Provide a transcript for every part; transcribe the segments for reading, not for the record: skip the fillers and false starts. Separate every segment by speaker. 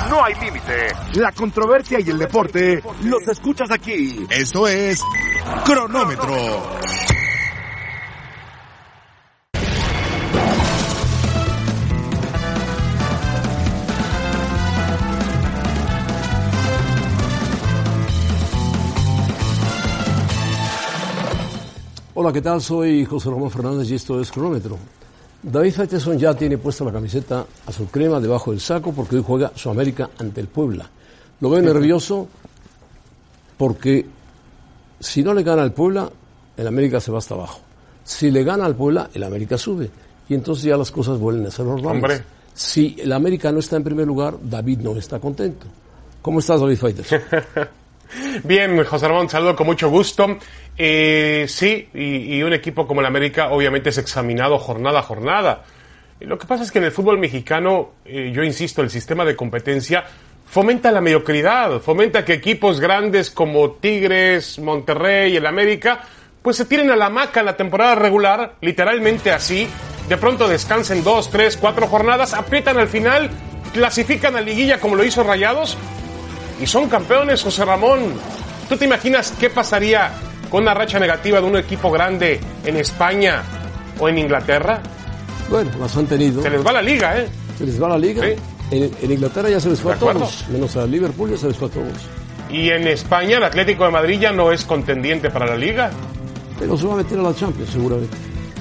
Speaker 1: no hay límite. La controversia y el deporte los escuchas aquí.
Speaker 2: Esto es Cronómetro.
Speaker 3: Hola, ¿qué tal? Soy José Ramón Fernández y esto es Cronómetro. David Faitelson ya tiene puesta la camiseta azul crema debajo del saco porque hoy juega su América ante el Puebla. Lo veo nervioso porque si no le gana al Puebla, el América se va hasta abajo. Si le gana al Puebla, el América sube. Y entonces ya las cosas vuelven a ser normales.
Speaker 4: Hombre.
Speaker 3: Si el América no está en primer lugar, David no está contento. ¿Cómo estás, David Faitelson?
Speaker 4: Bien, José Ramón, saludo con mucho gusto. Sí, y un equipo como el América obviamente es examinado jornada a jornada. Lo que pasa es que en el fútbol mexicano, yo insisto, el sistema de competencia fomenta la mediocridad, fomenta que equipos grandes como Tigres, Monterrey y el América, pues se tiren a la hamaca en la temporada regular, literalmente así, de pronto descansen 2, 3, 4 jornadas, aprietan al final, clasifican a liguilla como lo hizo Rayados, y son campeones, José Ramón. ¿Tú te imaginas qué pasaría con una racha negativa de un equipo grande en España o en Inglaterra?
Speaker 3: Bueno, las han tenido.
Speaker 4: Se les va la liga, ¿eh?
Speaker 3: Se les va la liga.
Speaker 4: Sí.
Speaker 3: En Inglaterra ya se les fue a todos, menos a Liverpool ya se les fue a todos.
Speaker 4: Y en España el Atlético de Madrid ya no es contendiente para la liga.
Speaker 3: Pero se va a meter a la Champions, seguramente.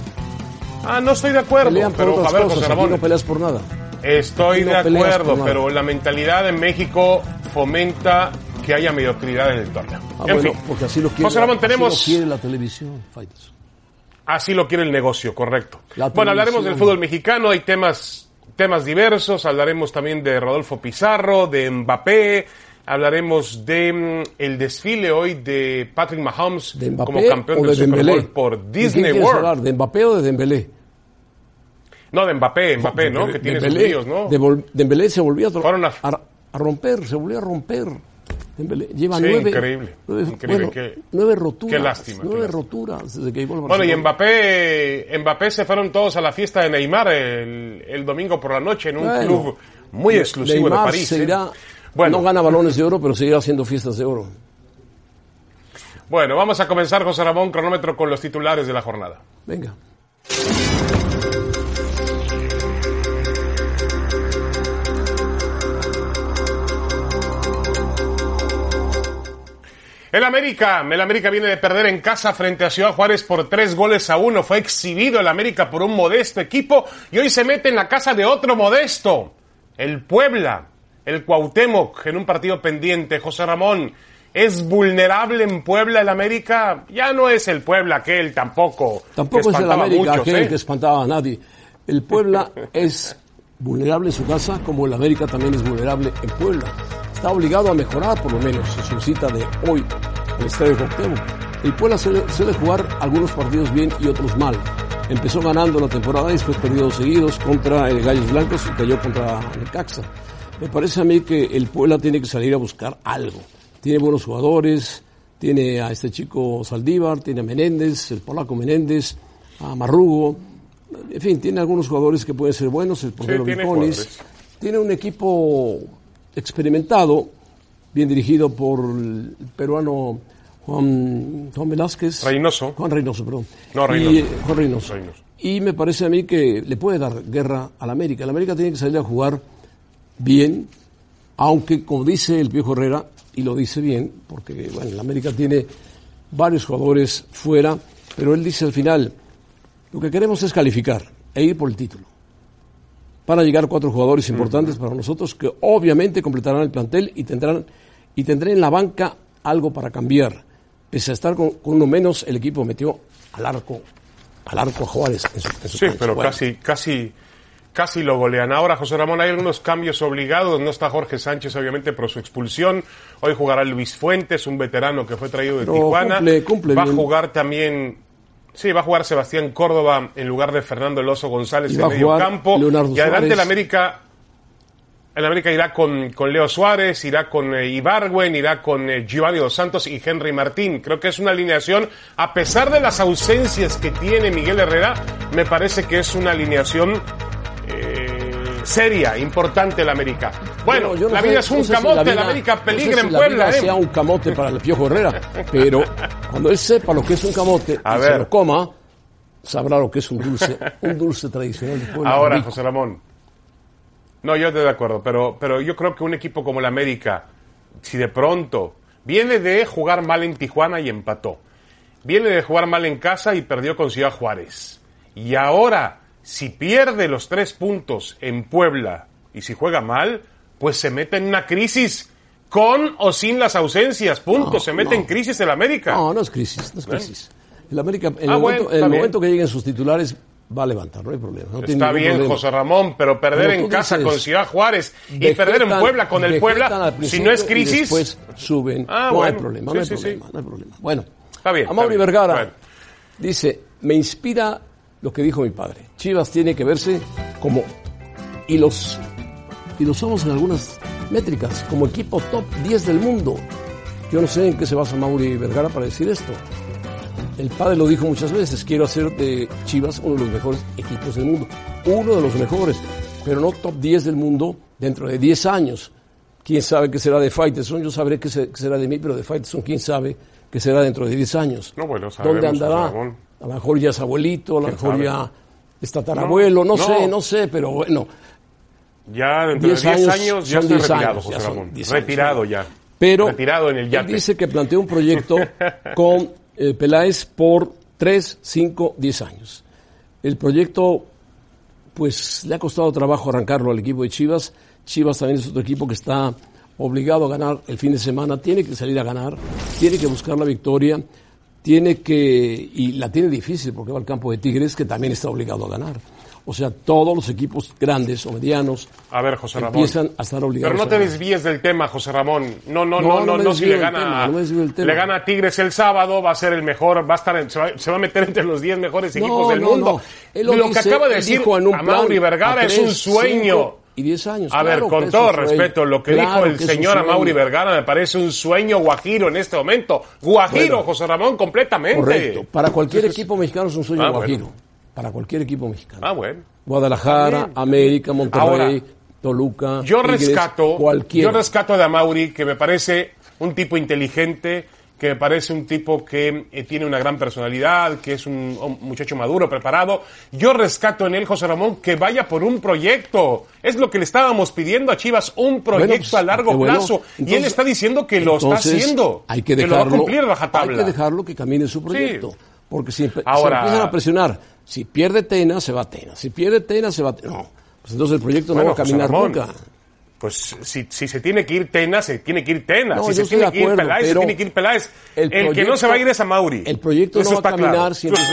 Speaker 4: No estoy de acuerdo.
Speaker 3: Pelean por
Speaker 4: pero
Speaker 3: otras
Speaker 4: a ver,
Speaker 3: cosas,
Speaker 4: José Ramón,
Speaker 3: aquí no peleas por nada.
Speaker 4: Estoy
Speaker 3: no
Speaker 4: de acuerdo,
Speaker 3: por
Speaker 4: pero la mentalidad en México fomenta que haya mediocridad en el torneo. En fin,
Speaker 3: porque así lo quiere,
Speaker 4: José Ramón, tenemos...
Speaker 3: así lo quiere la televisión, Faitelson.
Speaker 4: Así lo quiere el negocio, correcto. Bueno, hablaremos del fútbol mexicano, hay temas diversos, hablaremos también de Rodolfo Pizarro, de Mbappé, hablaremos de el desfile hoy de Patrick Mahomes como campeón del Super Bowl por Disney World.
Speaker 3: Hablar, ¿de Mbappé o de Dembélé?
Speaker 4: No, de Mbappé, ¿no? Que tiene sus líos, ¿no?
Speaker 3: Dembélé se volvió a romper, se volvió a romper. Dembélé lleva
Speaker 4: sí, increíble.
Speaker 3: Nueve roturas.
Speaker 4: Qué lástima.
Speaker 3: 9 roturas desde que llegó al
Speaker 4: Bueno, y Mbappé se fueron todos a la fiesta de Neymar el domingo por la noche en un club muy exclusivo
Speaker 3: Neymar
Speaker 4: de París.
Speaker 3: No gana balones de oro, pero seguirá haciendo fiestas de oro.
Speaker 4: Bueno, vamos a comenzar, José Ramón, cronómetro con los titulares de la jornada.
Speaker 3: Venga.
Speaker 4: El América viene de perder en casa frente a Ciudad Juárez por 3-1. Fue exhibido el América por un modesto equipo y hoy se mete en la casa de otro modesto, el Puebla, el Cuauhtémoc, en un partido pendiente. José Ramón, ¿es vulnerable en Puebla el América? Ya no es el Puebla aquel tampoco
Speaker 3: es el América aquel que espantaba a nadie. El Puebla es vulnerable en su casa, como el América también es vulnerable en Puebla. Está obligado a mejorar, por lo menos, en su cita de hoy en el Estadio Cuauhtémoc. El Puebla suele jugar algunos partidos bien y otros mal. Empezó ganando la temporada y después perdió 2 seguidos contra el Gallos Blancos y cayó contra Necaxa. Me parece a mí que el Puebla tiene que salir a buscar algo. Tiene buenos jugadores, tiene a este chico Saldívar, tiene a Menéndez, el polaco Menéndez, a Marrugo. En fin, tiene algunos jugadores que pueden ser buenos, el portero Viconis. Tiene un equipo experimentado, bien dirigido por el peruano Juan Velázquez. Juan Reynoso. Y me parece a mí que le puede dar guerra al América. El América tiene que salir a jugar bien, aunque, como dice el Piojo Herrera, y lo dice bien, porque bueno, el América tiene varios jugadores fuera, pero él dice al final, lo que queremos es calificar e ir por el título. Van a llegar 4 jugadores importantes para nosotros que obviamente completarán el plantel y tendrán en la banca algo para cambiar. Pese a estar con uno menos, el equipo metió al arco a Juárez en su
Speaker 4: Sí,
Speaker 3: cancha.
Speaker 4: pero
Speaker 3: bueno,
Speaker 4: casi lo golean. Ahora, José Ramón, hay algunos cambios obligados. No está Jorge Sánchez, obviamente, por su expulsión. Hoy jugará Luis Fuentes, un veterano que fue traído de Tijuana.
Speaker 3: Cumple
Speaker 4: va
Speaker 3: bien.
Speaker 4: a jugar también... Sí, va a jugar Sebastián Córdoba en lugar de Fernando El Oso González en medio campo. Y adelante el América irá con Leo Suárez, irá con Ibargüen, irá con Giovanni Dos Santos y Henry Martín. Creo que es una alineación, a pesar de las ausencias que tiene Miguel Herrera, me parece que es una alineación seria, importante el América. Bueno,
Speaker 3: yo no
Speaker 4: la
Speaker 3: sé,
Speaker 4: vida es un camote, la América peligra en Puebla.
Speaker 3: Sea un camote para el Piojo Herrera, pero cuando él sepa lo que es un camote y se lo coma, sabrá lo que es un dulce tradicional de Puebla.
Speaker 4: Ahora, José Ramón, no, yo estoy de acuerdo, pero yo creo que un equipo como el América, si de pronto viene de jugar mal en Tijuana y empató, viene de jugar mal en casa y perdió con Ciudad Juárez, y ahora, si pierde los 3 puntos en Puebla y si juega mal, pues se mete en una crisis con o sin las ausencias, punto, se mete en crisis el América.
Speaker 3: No es crisis. El América, en el momento que lleguen sus titulares, va a levantar, no hay problema. No
Speaker 4: está bien, problema. José Ramón, pero perder en casa con Ciudad Juárez y perder en Puebla con el Puebla, si no es crisis...
Speaker 3: después suben, no hay problema. Bueno,
Speaker 4: está bien,
Speaker 3: Amaury Vergara dice, me inspira lo que dijo mi padre. Chivas tiene que verse como, y lo somos en algunas métricas, como equipo top 10 del mundo. Yo no sé en qué se basa Amaury Vergara para decir esto. El padre lo dijo muchas veces, quiero hacer de Chivas uno de los mejores equipos del mundo. Uno de los mejores, pero no top 10 del mundo dentro de 10 años. ¿Quién sabe qué será de Faitelson? Yo sabré qué será de mí, pero de Faitelson, ¿quién sabe qué será dentro de 10 años?
Speaker 4: No, bueno, sabemos,
Speaker 3: ¿dónde andará? A lo mejor ya es abuelito, a lo mejor ya es tatarabuelo, no sé, pero bueno.
Speaker 4: Ya dentro de 10 años ya está retirado, José Ramón. Retirado ya.
Speaker 3: Pero
Speaker 4: retirado en el yate.
Speaker 3: Él dice que planteó un proyecto con Peláez por 3, 5, 10 años. El proyecto, pues, le ha costado trabajo arrancarlo al equipo de Chivas. Chivas también es otro equipo que está obligado a ganar el fin de semana. Tiene que salir a ganar, tiene que buscar la victoria, y la tiene difícil porque va al campo de Tigres, que también está obligado a ganar. O sea, todos los equipos grandes o medianos
Speaker 4: José Ramón,
Speaker 3: empiezan a estar obligados.
Speaker 4: Pero no te desvíes del tema, José Ramón. No, si le gana a Tigres el sábado, va a ser el mejor, se va a meter entre los 10 mejores equipos del mundo. Lo que acaba de decir Amaury Vergara es un sueño.
Speaker 3: Y 10 años.
Speaker 4: A ver, con todo respeto, lo que dijo el señor Amaury Vergara me parece un sueño guajiro en este momento. Guajiro, José Ramón, completamente.
Speaker 3: Correcto. Para cualquier equipo mexicano es un sueño guajiro. Bueno. Para cualquier equipo mexicano.
Speaker 4: Bueno.
Speaker 3: Guadalajara, América, Monterrey, Toluca,
Speaker 4: yo rescato de Amaury, que me parece un tipo inteligente, que me parece un tipo que tiene una gran personalidad, que es un muchacho maduro, preparado. Yo rescato en él, José Ramón, que vaya por un proyecto. Es lo que le estábamos pidiendo a Chivas, un proyecto a largo plazo. Entonces, y él está diciendo que lo está haciendo,
Speaker 3: hay que dejarlo,
Speaker 4: que lo va a cumplir rajatabla.
Speaker 3: Hay que dejarlo que camine su proyecto. Sí. Porque si empiezan a presionar, si pierde Tena, se va a Tena. Si pierde Tena, se va a Tena. No, pues entonces el proyecto no va a caminar nunca.
Speaker 4: Pues si se tiene que ir Tena, se tiene que ir Tena. Si se tiene que ir Peláez, se tiene que ir Peláez. El que no se va a ir es Amaury.
Speaker 3: El proyecto no va a caminar si empiezan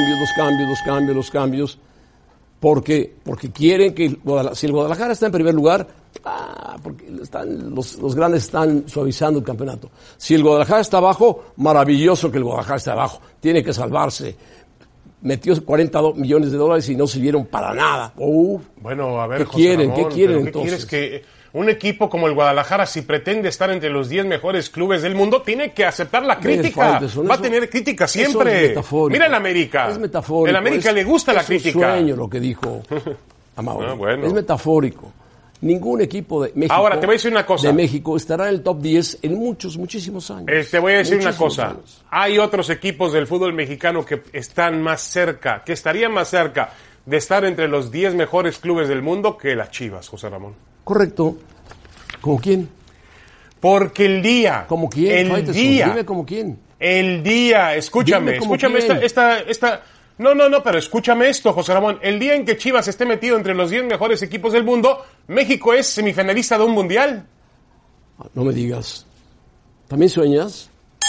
Speaker 3: los cambios. Porque quieren que si el Guadalajara está en primer lugar, porque los grandes están suavizando el campeonato. Si el Guadalajara está abajo, maravilloso que el Guadalajara esté abajo. Tiene que salvarse. Metió $40 millones y no sirvieron para nada.
Speaker 4: Bueno, a ver,
Speaker 3: ¿Qué quieren entonces?
Speaker 4: ¿Qué quieres que un equipo como el Guadalajara, si pretende estar entre los 10 mejores clubes del mundo, tiene que aceptar la crítica? Va a tener crítica siempre. Mira el América.
Speaker 3: Es metafórico.
Speaker 4: El América le gusta la crítica.
Speaker 3: Es un sueño lo que dijo Amaury. Es metafórico. Ningún equipo de México,
Speaker 4: ahora, te voy a decir una cosa.
Speaker 3: De México estará en el top 10 en muchísimos años.
Speaker 4: Te voy a decir una cosa. Hay otros equipos del fútbol mexicano que están más cerca, que estarían más cerca de estar entre los 10 mejores clubes del mundo que las Chivas, José Ramón.
Speaker 3: Correcto. ¿Como quién?
Speaker 4: Porque el día...
Speaker 3: ¿Como quién?
Speaker 4: Dime
Speaker 3: como quién.
Speaker 4: El día, escúchame esta... No, pero escúchame esto, José Ramón. El día en que Chivas esté metido entre los 10 mejores equipos del mundo, México es semifinalista de un mundial.
Speaker 3: No me digas. ¿También sueñas?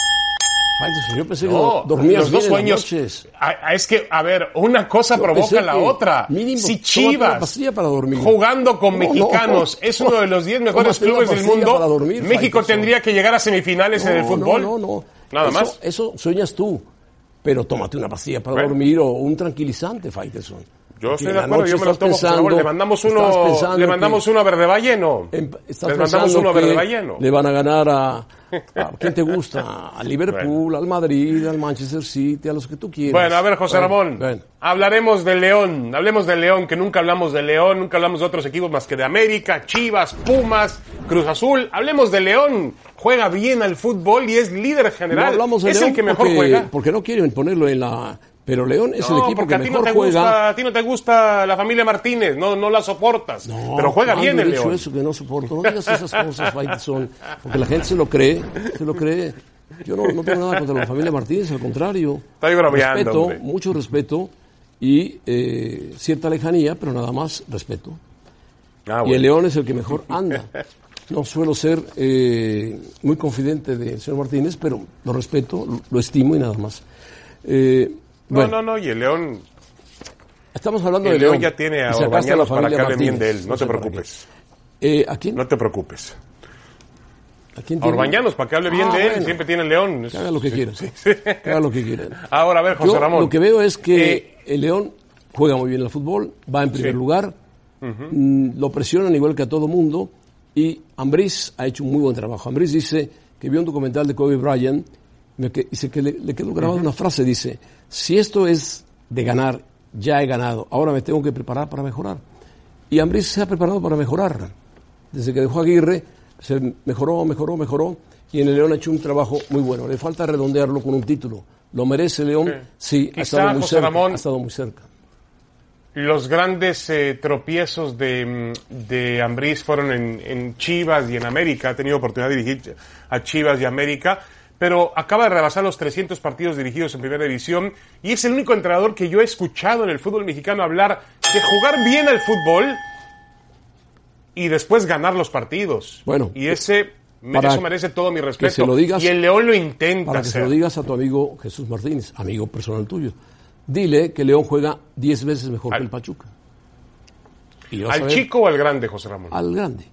Speaker 3: Yo pensé que dormías
Speaker 4: los dos sueños. Es que, a ver, una cosa provoca la otra. Si Chivas, jugando con mexicanos, es uno de los 10 mejores clubes del mundo, México tendría que llegar a semifinales en el fútbol.
Speaker 3: No.
Speaker 4: Nada más.
Speaker 3: Eso sueñas tú. Pero tómate una pastilla para dormir o un tranquilizante, Faitelson.
Speaker 4: Yo estoy de acuerdo, yo me lo tomo. Le mandamos uno a Verde Valle, ¿no?
Speaker 3: Le van a ganar a ¿A quién te gusta? Al Liverpool, al Madrid, al Manchester City, a los que tú quieras.
Speaker 4: Bueno, a ver, José Ramón, hablaremos del León. Hablemos del León, que nunca hablamos del León, nunca hablamos de otros equipos más que de América, Chivas, Pumas, Cruz Azul. Hablemos del León. Juega bien al fútbol y es líder general.
Speaker 3: No hablamos de
Speaker 4: es
Speaker 3: León
Speaker 4: el que mejor juega.
Speaker 3: Porque no quieren ponerlo en la... Pero León es el equipo que mejor juega.
Speaker 4: A ti no te gusta la familia Martínez, no la soportas. No, pero juega bien el León.
Speaker 3: Eso que no soporto. No digas esas cosas, Faitelson, porque la gente se lo cree. Yo no tengo nada contra la familia Martínez, al contrario.
Speaker 4: Estoy bromeando,
Speaker 3: respeto,
Speaker 4: hombre.
Speaker 3: Mucho respeto y cierta lejanía, pero nada más respeto.
Speaker 4: Bueno.
Speaker 3: Y el León es el que mejor anda. No suelo ser muy confidente del señor Martínez, pero lo respeto, lo estimo y nada más.
Speaker 4: No, y el León...
Speaker 3: Estamos hablando de
Speaker 4: León.
Speaker 3: León.
Speaker 4: Ya tiene a Orbañanos para que hable bien de él, no te preocupes.
Speaker 3: ¿A quién?
Speaker 4: No te preocupes.
Speaker 3: ¿A quién
Speaker 4: a Orbañanos, para que hable bien de él, siempre tiene el León.
Speaker 3: Que haga lo que quiera. Que haga lo que quiera.
Speaker 4: Ahora, a ver, José Ramón.
Speaker 3: Lo que veo es que el León juega muy bien al fútbol, va en primer lugar, lo presionan igual que a todo mundo, y Ambriz ha hecho un muy buen trabajo. Ambriz dice que vio un documental de Kobe Bryant, dice que le quedó grabada una frase, dice: si esto es de ganar, ya he ganado, ahora me tengo que preparar para mejorar. Y Ambriz se ha preparado para mejorar. Desde que dejó a Aguirre, se mejoró, y en el León ha hecho un trabajo muy bueno. Le falta redondearlo con un título. ¿Lo merece León? Sí, ha estado muy cerca. Ha estado muy cerca.
Speaker 4: Los grandes tropiezos de Ambriz fueron en Chivas y en América. Ha tenido oportunidad de dirigir a Chivas y América, pero acaba de rebasar los 300 partidos dirigidos en Primera División y es el único entrenador que yo he escuchado en el fútbol mexicano hablar de jugar bien al fútbol y después ganar los partidos.
Speaker 3: Bueno,
Speaker 4: y eso merece todo mi respeto.
Speaker 3: Se lo digas,
Speaker 4: y el León lo intenta
Speaker 3: para que se lo digas a tu amigo Jesús Martínez, amigo personal tuyo. Dile que León juega 10 veces mejor que el Pachuca.
Speaker 4: ¿Al chico o al grande, José Ramón?
Speaker 3: Al grande.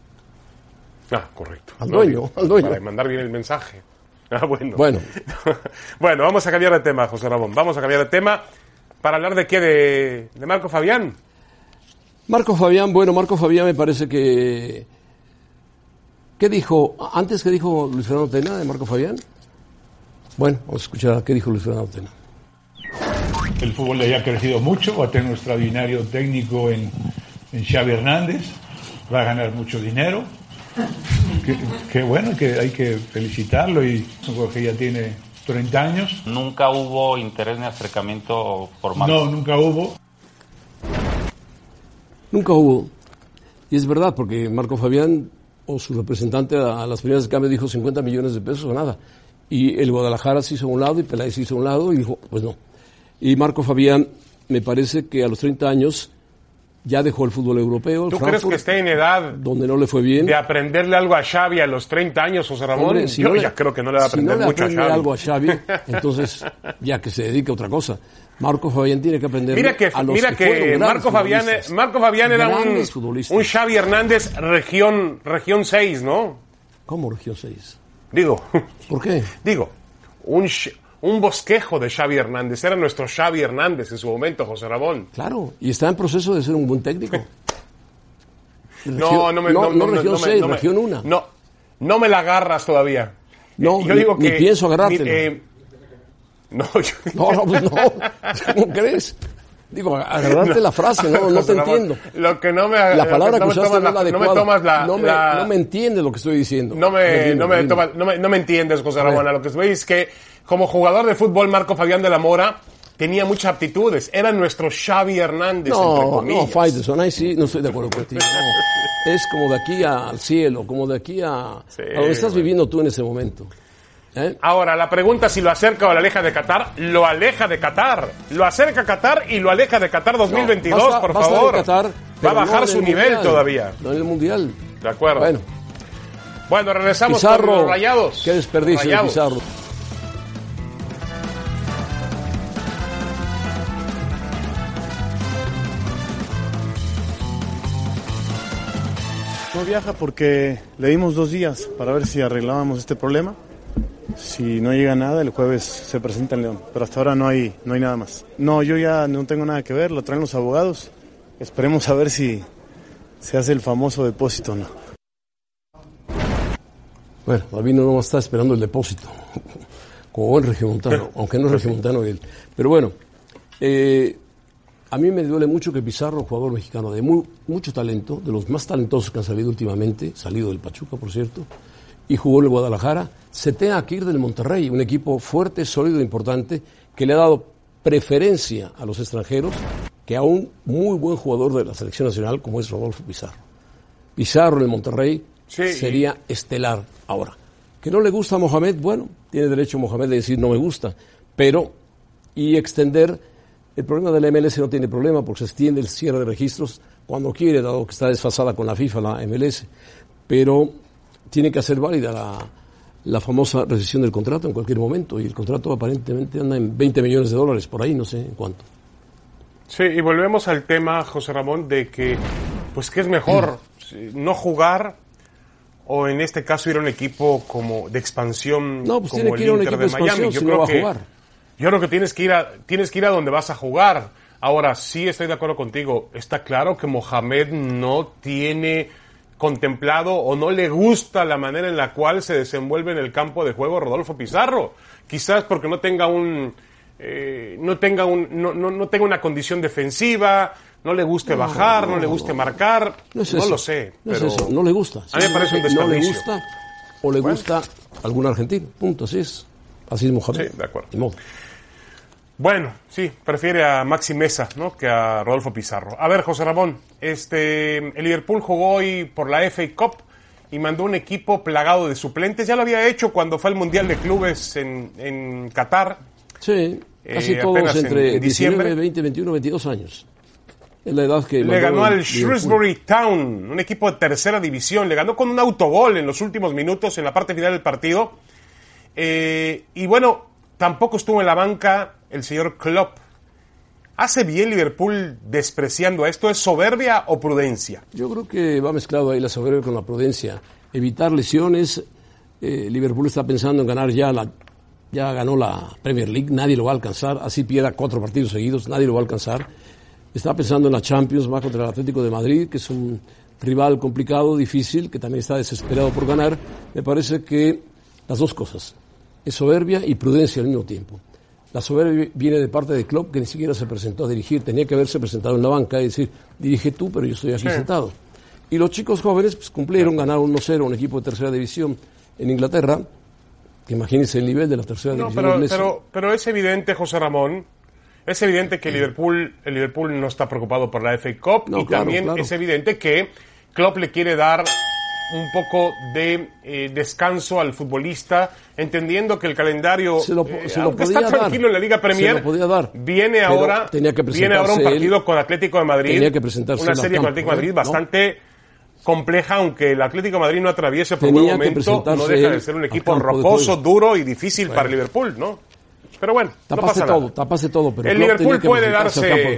Speaker 4: Correcto.
Speaker 3: Al dueño.
Speaker 4: Para mandar bien el mensaje. Bueno. Bueno, vamos a cambiar de tema, José Ramón. Vamos a cambiar de tema para hablar de qué, de Marco Fabián.
Speaker 3: Marco Fabián me parece que... ¿Qué dijo? Antes, ¿qué dijo Luis Fernando Tena de Marco Fabián? Bueno, vamos a escuchar qué dijo Luis Fernando Tena.
Speaker 5: El fútbol de allá ha crecido mucho, va a tener un extraordinario técnico en Xavi Hernández, va a ganar mucho dinero. Qué bueno, que hay que felicitarlo, y porque ya tiene 30 años.
Speaker 6: ¿Nunca hubo interés ni acercamiento por Marco?
Speaker 5: No, nunca hubo.
Speaker 3: Nunca hubo. Y es verdad, porque Marco Fabián o su representante a las primeras de cambio dijo 50 millones de pesos o nada. Y el Guadalajara se hizo a un lado y Peláez se hizo a un lado y dijo, pues no. Y Marco Fabián, me parece que a los 30 años ya dejó el fútbol europeo.
Speaker 4: ¿Tú crees que está en edad
Speaker 3: donde no le fue bien
Speaker 4: de aprenderle algo a Xavi a los 30 años, José Ramón?
Speaker 3: Hombre,
Speaker 4: yo ya creo que no le va a aprender mucho a Xavi.
Speaker 3: algo a Xavi, entonces ya que se dedique a otra cosa. Marco Fabián tiene que aprender a los que
Speaker 4: Marco Fabián era un Xavi Hernández región 6, ¿no?
Speaker 3: ¿Cómo región 6?
Speaker 4: Digo.
Speaker 3: ¿Por qué?
Speaker 4: Digo, un bosquejo de Xavi Hernández. Era nuestro Xavi Hernández en su momento, José Ramón.
Speaker 3: Claro, y está en proceso de ser un buen técnico.
Speaker 4: No
Speaker 3: región 6, región 1.
Speaker 4: No me la agarras todavía.
Speaker 3: No, yo digo que pienso agarrártela. Pues no. ¿Cómo crees? Digo, agarrarte la frase, no te entiendo.
Speaker 4: Lo que no me
Speaker 3: la palabra que usaste no es la adecuada.
Speaker 4: No
Speaker 3: me entiendes lo que estoy diciendo.
Speaker 4: No me entiendes, José Ramón. Lo que estoy es que como jugador de fútbol, Marco Fabián de la Mora tenía muchas aptitudes. Era nuestro Xavi Hernández, entre comillas.
Speaker 3: No, Faitelson, ahí sí no estoy de acuerdo contigo. No. Es como de aquí al cielo, como de aquí a donde estás viviendo tú en ese momento.
Speaker 4: Ahora, la pregunta si lo acerca o lo aleja de Qatar. Lo aleja de Qatar. Lo acerca a Qatar y lo aleja de Qatar 2022, por favor.
Speaker 3: Qatar,
Speaker 4: va a bajar su nivel todavía.
Speaker 3: No en el Mundial.
Speaker 4: De acuerdo. Bueno, regresamos
Speaker 3: Pizarro,
Speaker 4: con los Rayados.
Speaker 3: Qué desperdicio de Pizarro.
Speaker 7: No viaja porque le dimos 2 días para ver si arreglábamos este problema. Si no llega nada, el jueves se presenta en León. Pero hasta ahora no hay nada más. No, yo ya no tengo nada que ver, lo traen los abogados. Esperemos a ver si se hace el famoso depósito o no.
Speaker 3: Bueno, David no está esperando el depósito, como buen regiomontano, aunque no es regiomontano él. Pero bueno, a mí me duele mucho que Pizarro, jugador mexicano de mucho talento, de los más talentosos que han salido últimamente, salido del Pachuca, por cierto, y jugó en el Guadalajara, se tenga que ir del Monterrey, un equipo fuerte, sólido, importante, que le ha dado preferencia a los extranjeros que a un muy buen jugador de la selección nacional como es Rodolfo Pizarro. Pizarro en el Monterrey sería estelar ahora. Que no le gusta a Mohamed, bueno, tiene derecho Mohamed de decir no me gusta, pero y extender, el problema de la MLS no tiene problema porque se extiende el cierre de registros cuando quiere, dado que está desfasada con la FIFA, la MLS, pero tiene que hacer válida la famosa rescisión del contrato en cualquier momento, y el contrato aparentemente anda en $20 millones, por ahí, no sé en cuánto.
Speaker 4: Sí, y volvemos al tema, José Ramón, de que, pues, ¿qué es mejor? ¿No jugar o en este caso ir a un equipo como de expansión
Speaker 3: no, pues
Speaker 4: como
Speaker 3: tiene que ir a un equipo de expansión, si no va a jugar.
Speaker 4: Yo creo que tienes que ir a donde vas a jugar. Ahora, sí estoy de acuerdo contigo. Está claro que Mohamed no tiene contemplado o no le gusta la manera en la cual se desenvuelve en el campo de juego Rodolfo Pizarro. Quizás porque no tenga una condición defensiva, no le guste bajar, no le guste marcar, no lo sé.
Speaker 3: No
Speaker 4: pero
Speaker 3: es eso, no le gusta.
Speaker 4: A mí me parece un desperdicio.
Speaker 3: No le gusta o le gusta algún argentino, punto, así es Mohamed.
Speaker 4: Sí, de acuerdo. Bueno, sí, prefiere a Maxi Meza, ¿no?, que a Rodolfo Pizarro. A ver, José Ramón, el Liverpool jugó hoy por la FA Cup y mandó un equipo plagado de suplentes. Ya lo había hecho cuando fue al Mundial de Clubes en Qatar.
Speaker 3: Sí, casi todos entre 19, 20, 21, 22 años. Es la edad que
Speaker 4: le ganó al Shrewsbury Town, un equipo de tercera división. Le ganó con un autogol en los últimos minutos, en la parte final del partido. Y bueno, tampoco estuvo en la banca el señor Klopp. ¿Hace bien Liverpool despreciando esto? ¿Es soberbia o prudencia?
Speaker 3: Yo creo que va mezclado ahí la soberbia con la prudencia. Evitar lesiones. Liverpool está pensando en ganar ya ganó la Premier League, nadie lo va a alcanzar. Así pierda 4 partidos seguidos, nadie lo va a alcanzar. Está pensando en la Champions, va contra el Atlético de Madrid, que es un rival complicado, difícil, que también está desesperado por ganar. Me parece que las dos cosas, es soberbia y prudencia al mismo tiempo. La soberbia viene de parte de Klopp, que ni siquiera se presentó a dirigir, tenía que haberse presentado en la banca y decir, dirige tú, pero yo estoy aquí sentado. Y los chicos jóvenes pues, cumplieron, ganaron 1-0 a un equipo de tercera división en Inglaterra, que imagínense el nivel de la tercera división inglesa.
Speaker 4: Pero es evidente, José Ramón, es evidente que el Liverpool no está preocupado por la FA Cup, y claro, también es evidente que Klopp le quiere dar un poco de descanso al futbolista, entendiendo que el calendario aunque está tranquilo en la Liga Premier, viene ahora un partido con Atlético de Madrid, una serie con Atlético de Madrid bastante compleja, aunque el Atlético de Madrid no atraviese por buen momento, no deja de ser un equipo rocoso, duro y difícil para Liverpool, ¿no? Pero bueno,
Speaker 3: tapaste todo, pero
Speaker 4: el Liverpool puede darse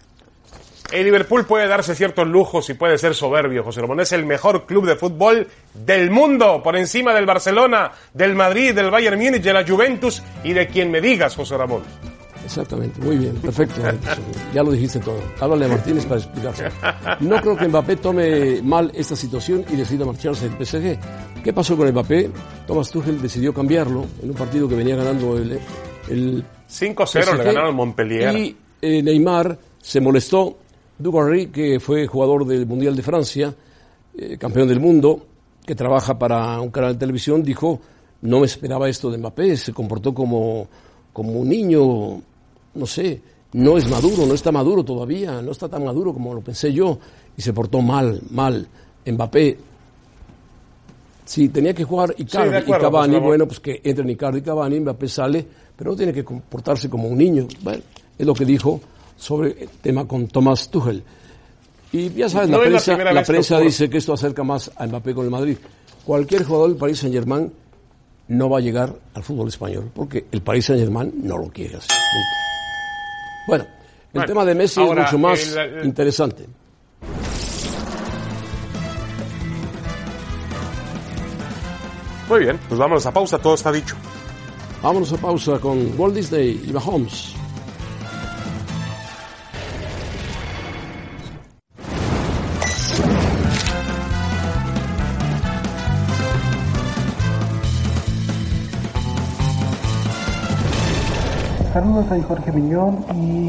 Speaker 4: El Liverpool puede darse ciertos lujos y puede ser soberbio, José Ramón. Es el mejor club de fútbol del mundo, por encima del Barcelona, del Madrid, del Bayern Múnich, de la Juventus y de quien me digas, José Ramón.
Speaker 3: Exactamente, muy bien, perfecto. Ya lo dijiste todo. Háblale a Martínez para explicarse. No creo que Mbappé tome mal esta situación y decida marcharse del PSG. ¿Qué pasó con Mbappé? Thomas Tuchel decidió cambiarlo en un partido que venía ganando el
Speaker 4: 5-0
Speaker 3: PSG,
Speaker 4: le ganaron Montpellier.
Speaker 3: Y Neymar se molestó. Dugarry, que fue jugador del Mundial de Francia, campeón del mundo, que trabaja para un canal de televisión, dijo, no me esperaba esto de Mbappé, se comportó como un niño, no sé, no es maduro, no está maduro todavía, no está tan maduro como lo pensé yo, y se portó mal. Mbappé, si tenía que jugar Icardi y Cavani, bueno, pues que entren Icardi y Cavani, Mbappé sale, pero no tiene que comportarse como un niño. Bueno, es lo que dijo sobre el tema con Thomas Tuchel. Y ya sabes, la prensa dice que esto acerca más a Mbappé con el Madrid. Cualquier jugador del Paris Saint-Germain no va a llegar al fútbol español, porque el Paris Saint-Germain no lo quiere así. Bueno, el tema de Messi es mucho más interesante.
Speaker 4: Muy bien, pues vámonos a pausa, todo está dicho.
Speaker 3: Vámonos a pausa con Walt Disney y Mahomes.
Speaker 8: Saludos, soy Jorge Miñón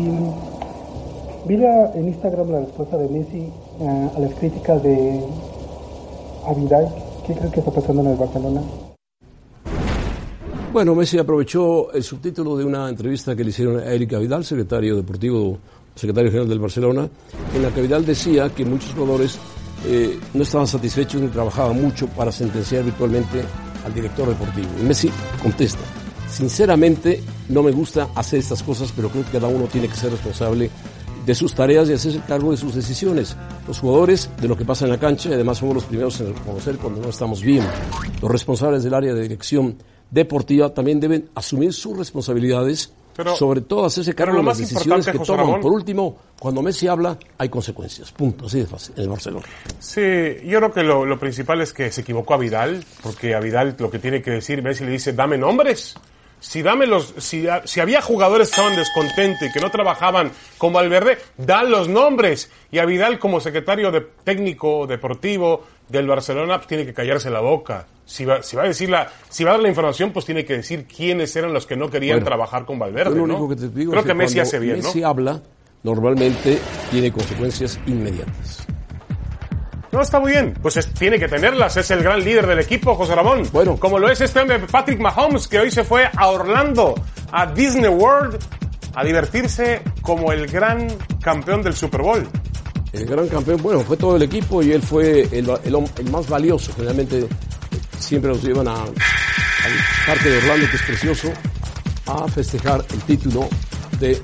Speaker 8: y vi en Instagram la respuesta de Messi a las críticas de Vidal. ¿Qué creo que está pasando en el Barcelona?
Speaker 3: Bueno, Messi aprovechó el subtítulo de una entrevista que le hicieron a Eric Vidal, secretario general del Barcelona, en la que Vidal decía que muchos jugadores no estaban satisfechos ni trabajaban mucho para sentenciar virtualmente al director deportivo. Y Messi contesta: sinceramente no me gusta hacer estas cosas, pero creo que cada uno tiene que ser responsable de sus tareas y hacerse cargo de sus decisiones. Los jugadores, de lo que pasa en la cancha, y además somos los primeros en reconocer cuando no estamos bien. Los responsables del área de dirección deportiva también deben asumir sus responsabilidades, sobre todo hacerse cargo de las decisiones que toman. Ramón, por último, cuando Messi habla, hay consecuencias. Punto. Así de fácil, en el Barcelona.
Speaker 4: Sí, yo creo que lo principal es que se equivocó a Vidal, porque a Vidal lo que tiene que decir, Messi le dice, dame nombres. Si había jugadores que estaban descontentos y que no trabajaban con Valverde, dan los nombres. Y a Vidal, como secretario de técnico deportivo del Barcelona, pues tiene que callarse la boca. Si va a dar la información, pues tiene que decir quiénes eran los que no querían trabajar con Valverde,
Speaker 3: lo
Speaker 4: ¿no?
Speaker 3: único que te digo
Speaker 4: creo
Speaker 3: es
Speaker 4: que Messi hace bien,
Speaker 3: Messi
Speaker 4: ¿no?
Speaker 3: habla, normalmente tiene consecuencias inmediatas.
Speaker 4: No, está muy bien. Pues tiene que tenerlas. Es el gran líder del equipo, José Ramón. Bueno. Como lo es este hombre, Patrick Mahomes, que hoy se fue a Orlando, a Disney World, a divertirse como el gran campeón del Super Bowl.
Speaker 3: El gran campeón, bueno, fue todo el equipo y él fue el más valioso. Generalmente siempre los llevan al parque de Orlando, que es precioso, a festejar el título de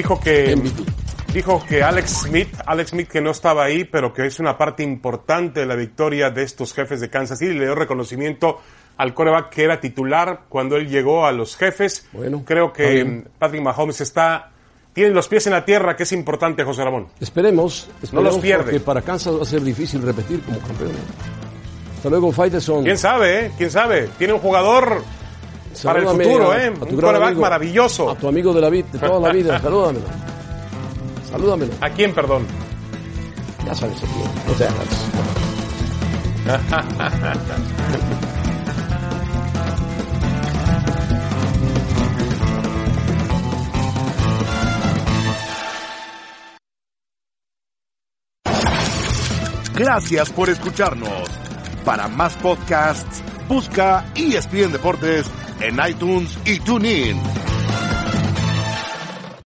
Speaker 3: MVP.
Speaker 4: Dijo que Alex Smith que no estaba ahí, pero que es una parte importante de la victoria de estos Jefes de Kansas City, le dio reconocimiento al quarterback que era titular cuando él llegó a los Jefes. Bueno, creo que Patrick Mahomes tiene los pies en la tierra, que es importante, José Ramón.
Speaker 3: Esperemos
Speaker 4: no los pierde.
Speaker 3: Porque para Kansas va a ser difícil repetir como campeón. Hasta luego, Faitelson.
Speaker 4: ¿Quién sabe? Tiene un jugador para el futuro, un quarterback maravilloso.
Speaker 3: A tu amigo de toda la vida, salúdamelo.
Speaker 4: ¿A quién, perdón?
Speaker 3: Ya sabes a quién. No te hagas.
Speaker 1: Gracias por escucharnos. Para más podcasts, busca ESPN Deportes en iTunes y TuneIn.